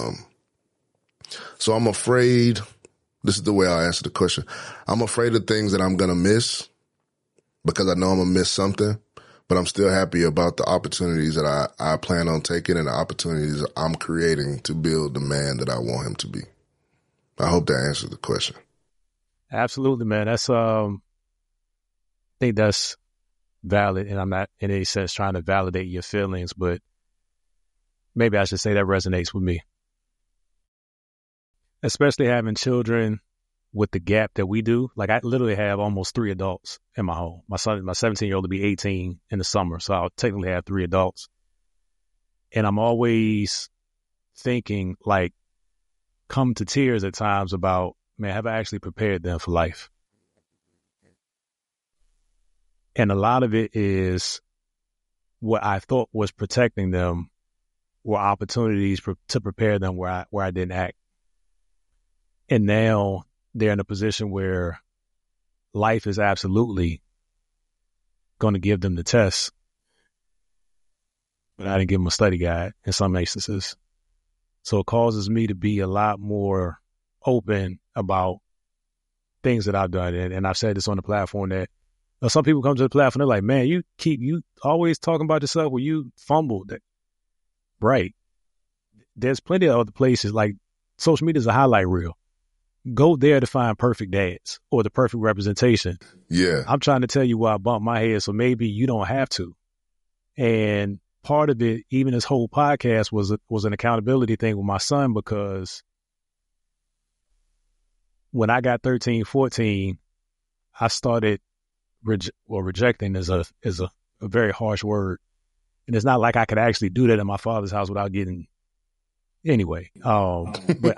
So I'm afraid, this is the way I'll answer the question. I'm afraid of things that I'm going to miss because I know I'm going to miss something, but I'm still happy about the opportunities that I plan on taking and the opportunities I'm creating to build the man that I want him to be. I hope that answers the question. Absolutely, man. That's, I think that's valid, and I'm not in any sense trying to validate your feelings, but maybe I should say that resonates with me. Especially having children with the gap that we do. Like, I literally have almost 3 adults in my home. My 17-year-old will be 18 in the summer, so I'll technically have 3 adults. And I'm always thinking, like, come to tears at times about, man, have I actually prepared them for life? And a lot of it is what I thought was protecting them were opportunities to prepare them where I didn't act. And now they're in a position where life is absolutely going to give them the test, but I didn't give them a study guide in some instances. So it causes me to be a lot more open about things that I've done. And I've said this on the platform that some people come to the platform, they're like, man, you always talking about yourself where you fumbled. Right. There's plenty of other places, like social media is a highlight reel. Go there to find perfect dads or the perfect representation. Yeah. I'm trying to tell you where I bumped my head, so maybe you don't have to. And part of it, even this whole podcast was an accountability thing with my son, because when I got 13, 14, I started rejecting is a very harsh word. And it's not like I could actually do that in my father's house without getting anyway. But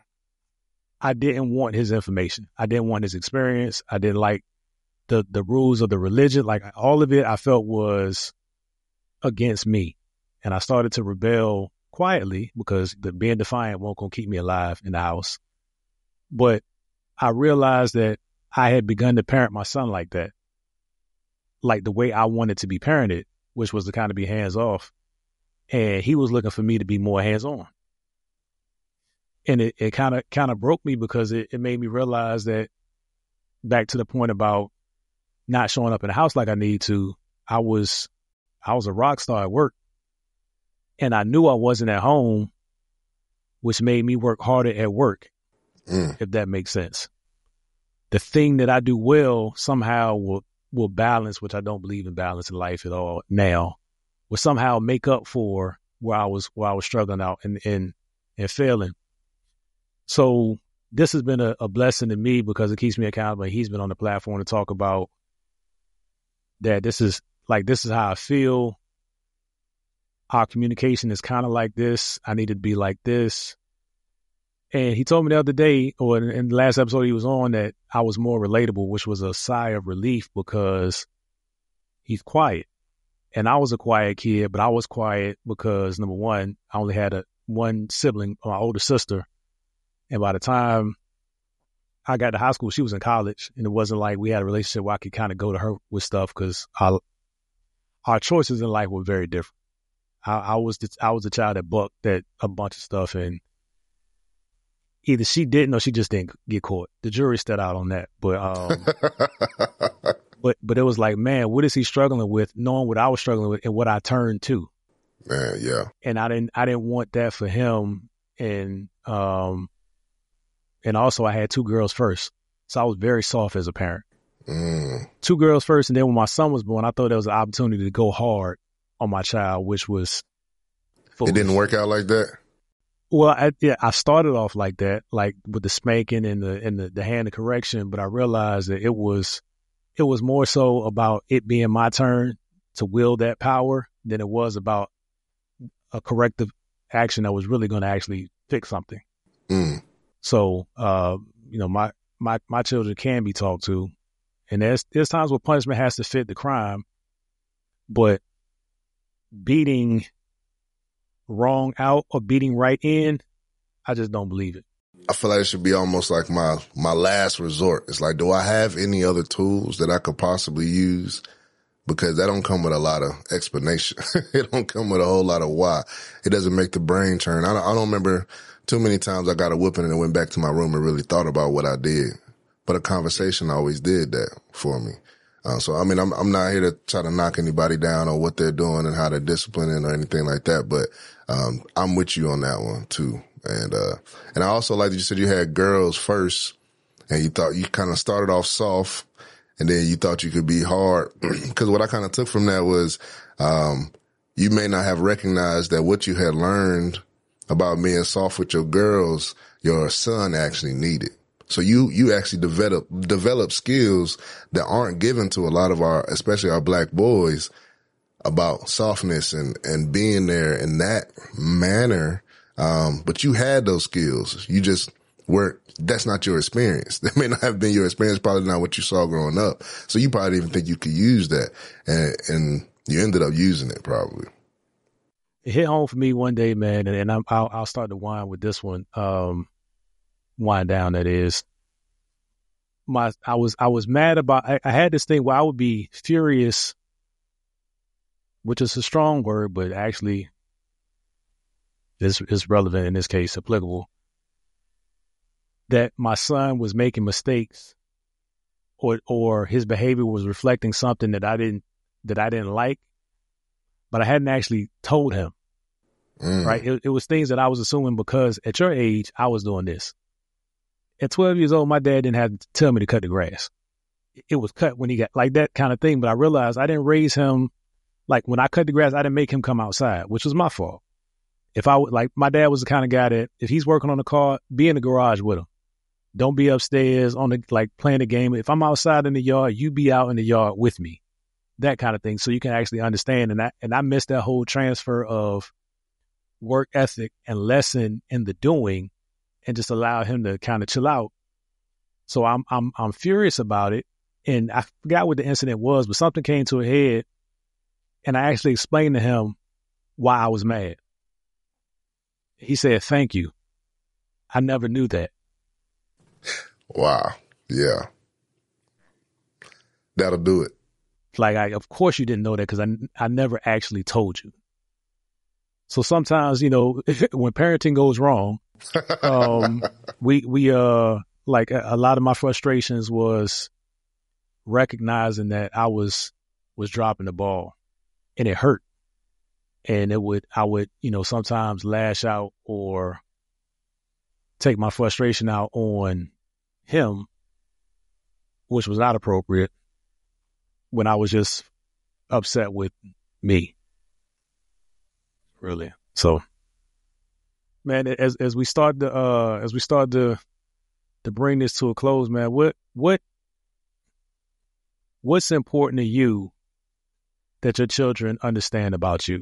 I didn't want his information. I didn't want his experience. I didn't like the rules of the religion. Like, all of it I felt was against me. And I started to rebel quietly because being defiant won't gonna keep me alive in the house. But I realized that I had begun to parent my son like that, like the way I wanted to be parented, which was to kind of be hands off. And he was looking for me to be more hands on. And it kind of broke me because it made me realize that, back to the point about not showing up in the house like I need to, I was a rock star at work. And I knew I wasn't at home, which made me work harder at work, if that makes sense. The thing that I do well somehow will balance, which I don't believe in balance in life at all now, will somehow make up for where I was struggling out and failing. So this has been a blessing to me because it keeps me accountable. He's been on the platform to talk about that. This is how I feel. Our communication is kind of like this. I need to be like this. And he told me the other day, or in the last episode he was on, that I was more relatable, which was a sigh of relief because he's quiet. And I was a quiet kid, but I was quiet because, number one, I only had one sibling, my older sister. And by the time I got to high school, she was in college, and it wasn't like we had a relationship where I could kind of go to her with stuff because our choices in life were very different. I was the child that bucked at a bunch of stuff, and either she didn't or she just didn't get caught. The jury's still out on that. But but it was like, man, what is he struggling with, knowing what I was struggling with and what I turned to? Man, yeah. And I didn't want that for him. And And also I had 2 girls first. So I was very soft as a parent. 2 girls first. And then when my son was born, I thought there was an opportunity to go hard on my child, which was foolish. It didn't work out like that? Well, I started off like that, like with the spanking and the hand of correction, but I realized that it was more so about it being my turn to wield that power than it was about a corrective action that was really going to actually fix something. So, my children can be talked to, and there's times where punishment has to fit the crime, but beating wrong out or beating right in, I just don't believe it. I feel like it should be almost like my last resort. It's like, do I have any other tools that I could possibly use? Because that don't come with a lot of explanation. It don't come with a whole lot of why. It doesn't make the brain turn. I don't remember too many times I got a whooping and went back to my room and really thought about what I did. But a conversation always did that for me. So, I mean, I'm not here to try to knock anybody down on what they're doing and how they're disciplining or anything like that. But, I'm with you on that one too. And I also like that you said you had girls first and you thought you kind of started off soft and then you thought you could be hard. Cause what I kind of took from that was, you may not have recognized that what you had learned about being soft with your girls, your son actually needed. So you actually develop skills that aren't given to a lot of especially our black boys, about softness and being there in that manner. But you had those skills. You just that's not your experience. That may not have been your experience, probably not what you saw growing up. So you probably didn't even think you could use that. And you ended up using it probably. It hit home for me one day, man. And I'll start to wind with this one. Wind down, that is. I was mad about, I had this thing where I would be furious, which is a strong word, but actually is relevant in this case, applicable, that my son was making mistakes or his behavior was reflecting something that I didn't like, but I hadn't actually told him. Right? It was things that I was assuming because at your age, I was doing this. At 12 years old, my dad didn't have to tell me to cut the grass. It was cut when he got like that kind of thing. But I realized I didn't raise him. Like when I cut the grass, I didn't make him come outside, which was my fault. My dad was the kind of guy that if he's working on the car, be in the garage with him. Don't be upstairs playing the game. If I'm outside in the yard, you be out in the yard with me. That kind of thing. So you can actually understand. And I missed that whole transfer of work ethic and lesson in the doing, and just allow him to kind of chill out. So I'm furious about it. And I forgot what the incident was, but something came to a head and I actually explained to him why I was mad. He said, "Thank you. I never knew that." Wow. Yeah. That'll do it. Like, of course you didn't know that because I never actually told you. So sometimes, when parenting goes wrong, we like a lot of my frustrations was recognizing that I was dropping the ball and it hurt. And I would, sometimes lash out or take my frustration out on him, which was not appropriate when I was just upset with me. Really. So, man, as we start to bring this to a close, man, what's important to you that your children understand about you?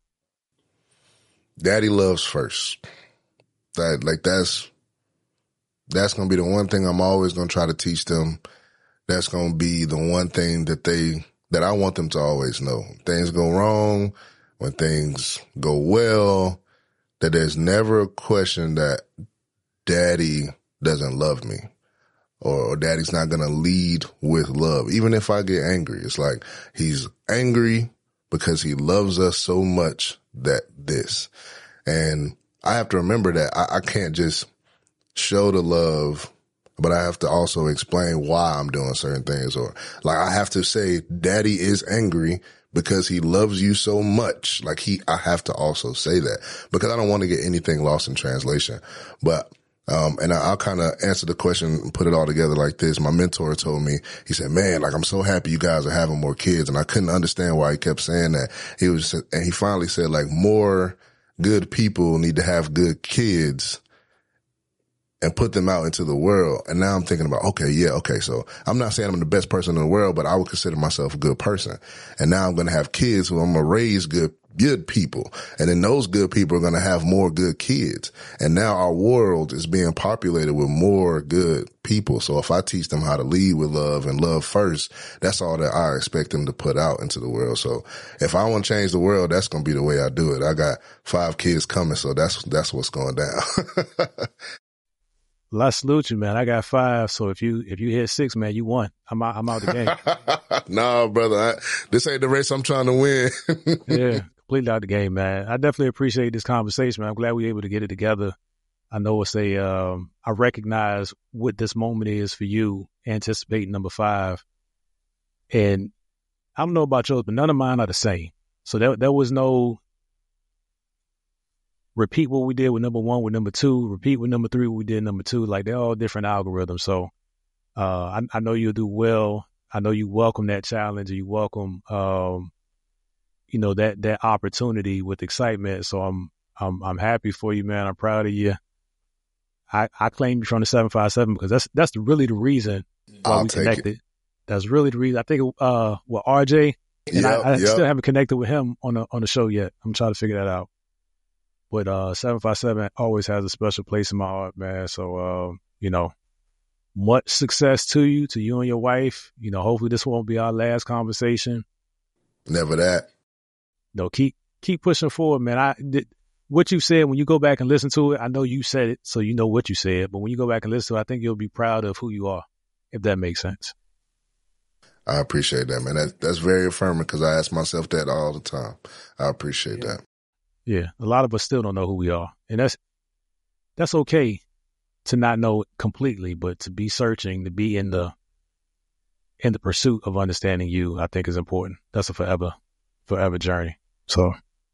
Daddy loves first. That's going to be the one thing I'm always going to try to teach them. That's going to be the one thing that I want them to always know. When things go wrong, when things go well, that there's never a question that daddy doesn't love me or daddy's not going to lead with love. Even if I get angry, it's like he's angry because he loves us so much that this. And I have to remember that I can't just show the love, but I have to also explain why I'm doing certain things. Or like I have to say, daddy is angry because he loves you so much. Like I have to also say that because I don't want to get anything lost in translation. But, and I'll kind of answer the question and put it all together like this. My mentor told me, he said, man, like, I'm so happy you guys are having more kids. And I couldn't understand why he kept saying that. And he finally said, like, more good people need to have good kids and put them out into the world. And now I'm thinking about, okay, so I'm not saying I'm the best person in the world, but I would consider myself a good person. And now I'm going to have kids who I'm going to raise good people. And then those good people are going to have more good kids. And now our world is being populated with more good people. So if I teach them how to lead with love and love first, that's all that I expect them to put out into the world. So if I want to change the world, that's going to be the way I do it. I got 5 kids coming, so that's what's going down. Well, I salute you, man. I got 5, so if you hit 6, man, you won. I'm out the game. No, brother, this ain't the race I'm trying to win. Yeah, completely out the game, man. I definitely appreciate this conversation, man. I'm glad we were able to get it together. I know I recognize what this moment is for you, anticipating number 5. And I don't know about yours, but none of mine are the same. So there was no repeat what we did with number 1 with number 2, repeat with number 3 what we did number 2. Like, they're all different algorithms. So I know you'll do well. I know you welcome that challenge, and you welcome that opportunity with excitement. So I'm happy for you, man. I'm proud of you. I claim you from the 757 because that's really the reason why we connected. That's really the reason. I think with RJ, and I still haven't connected with him on the show yet. I'm trying to figure that out. But 757 always has a special place in my heart, man. So much success to you and your wife. Hopefully this won't be our last conversation. Never that. No, keep pushing forward, man. What you said, when you go back and listen to it, I know you said it, so you know what you said. But when you go back and listen to it, I think you'll be proud of who you are, if that makes sense. I appreciate that, man. That's very affirming because I ask myself that all the time. I appreciate that. Yeah, a lot of us still don't know who we are, and that's okay to not know completely, but to be searching, to be in the pursuit of understanding you, I think is important. That's a forever journey. So,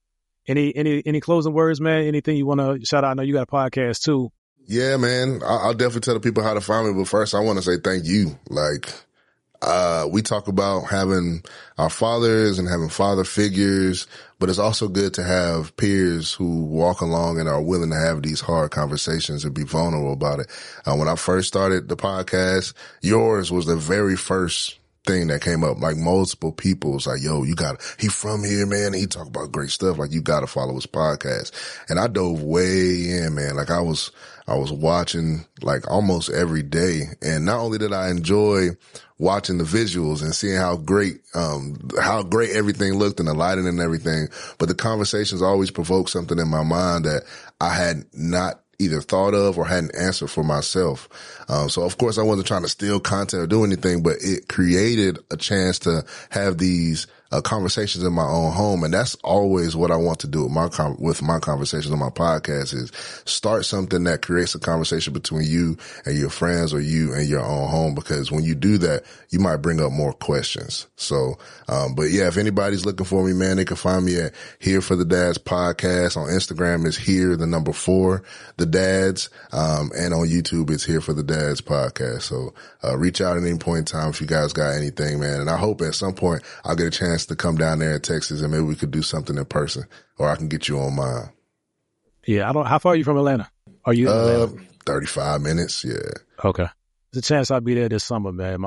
any closing words, man? Anything you want to shout out? I know you got a podcast too. Yeah, man. I'll definitely tell the people how to find me, but first I want to say thank you. Like, we talk about having our fathers and having father figures, but it's also good to have peers who walk along and are willing to have these hard conversations and be vulnerable about it. When I first started the podcast, yours was the very first thing that came up. Like, multiple people was like, yo, he from here, man. And he talk about great stuff. Like, you got to follow his podcast. And I dove way in, man. Like, I was watching like almost every day. And not only did I enjoy watching the visuals and seeing how great everything looked and the lighting and everything, but the conversations always provoked something in my mind that I had not either thought of or hadn't answered for myself. So of course I wasn't trying to steal content or do anything, but it created a chance to have these conversations in my own home. And that's always what I want to do with my conversations on my podcast, is start something that creates a conversation between you and your friends, or you and your own home, because when you do that, you might bring up more questions. So, but yeah, if anybody's looking for me, man, they can find me at Here for the Dads podcast. On Instagram is Here, the number 4, the Dads. And on YouTube it's Here for the Dads podcast. So, reach out at any point in time if you guys got anything, man. And I hope at some point I'll get a chance to come down there in Texas and maybe we could do something in person, or I can get you on mine. Yeah. How far are you from Atlanta? Are you in Atlanta? 35 minutes. Yeah. Okay. There's a chance I'll be there this summer, man.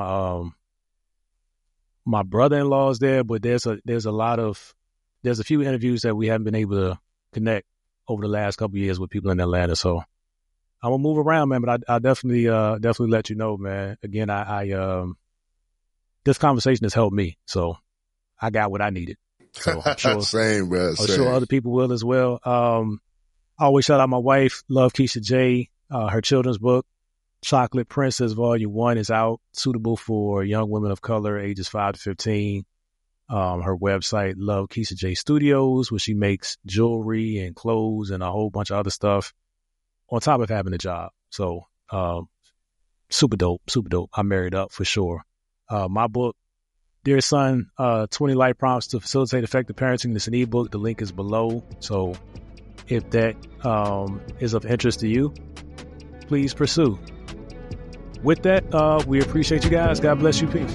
My brother-in-law is there, but there's a few interviews that we haven't been able to connect over the last couple of years with people in Atlanta. So I'm gonna move around, man, but I definitely let you know, man. Again, I this conversation has helped me, so I got what I needed. So I'm sure, same, bro. I'm sure other people will as well. I always shout out my wife, Love Keisha J. Her children's book, Chocolate Princess Volume 1, is out, suitable for young women of color, ages 5 to 15. Her website, Love Keisha J Studios, where she makes jewelry and clothes and a whole bunch of other stuff on top of having a job. So, super dope. I'm married up for sure. My book, Dear Son, 20 Life Prompts to Facilitate Effective Parenting. It's an ebook. The link is below. So if that is of interest to you, please pursue. With that, we appreciate you guys. God bless you. Peace.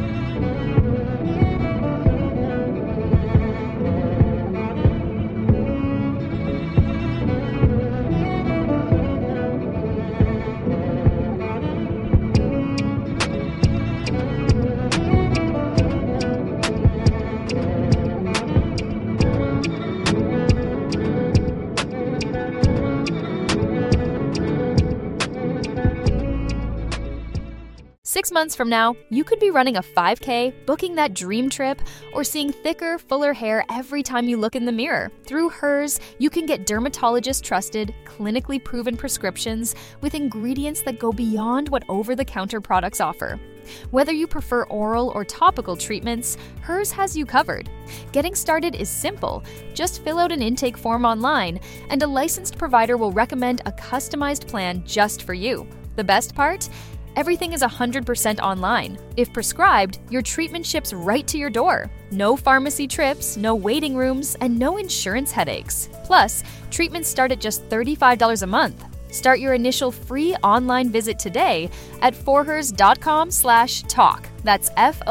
Six months from now, you could be running a 5K, booking that dream trip, or seeing thicker, fuller hair every time you look in the mirror. Through Hers, you can get dermatologist-trusted, clinically proven prescriptions with ingredients that go beyond what over-the-counter products offer. Whether you prefer oral or topical treatments, Hers has you covered. Getting started is simple. Just fill out an intake form online, and a licensed provider will recommend a customized plan just for you. The best part? Everything is 100% online. If prescribed, your treatment ships right to your door. No pharmacy trips, no waiting rooms, and no insurance headaches. Plus, treatments start at just $35 a month. Start your initial free online visit today at forhers.com/talk. That's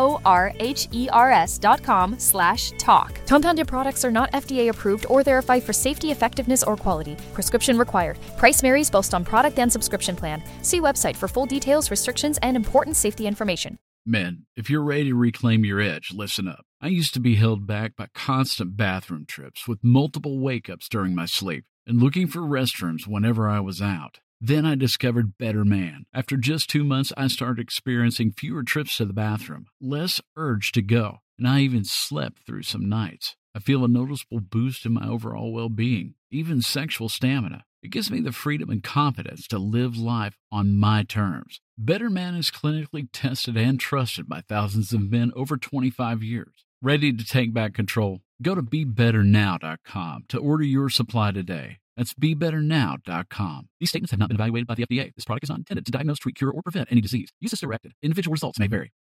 FORHERS.com/talk. Compounded products are not FDA approved or verified for safety, effectiveness, or quality. Prescription required. Price varies based on product and subscription plan. See website for full details, restrictions, and important safety information. Men, if you're ready to reclaim your edge, listen up. I used to be held back by constant bathroom trips with multiple wake-ups during my sleep and looking for restrooms whenever I was out. Then I discovered Better Man. After just 2 months, I started experiencing fewer trips to the bathroom, less urge to go, and I even slept through some nights. I feel a noticeable boost in my overall well-being, even sexual stamina. It gives me the freedom and confidence to live life on my terms. Better Man is clinically tested and trusted by thousands of men over 25 years. Ready to take back control? Go to BeBetterNow.com to order your supply today. That's BeBetterNow.com. These statements have not been evaluated by the FDA. This product is not intended to diagnose, treat, cure, or prevent any disease. Use as directed. Individual results may vary.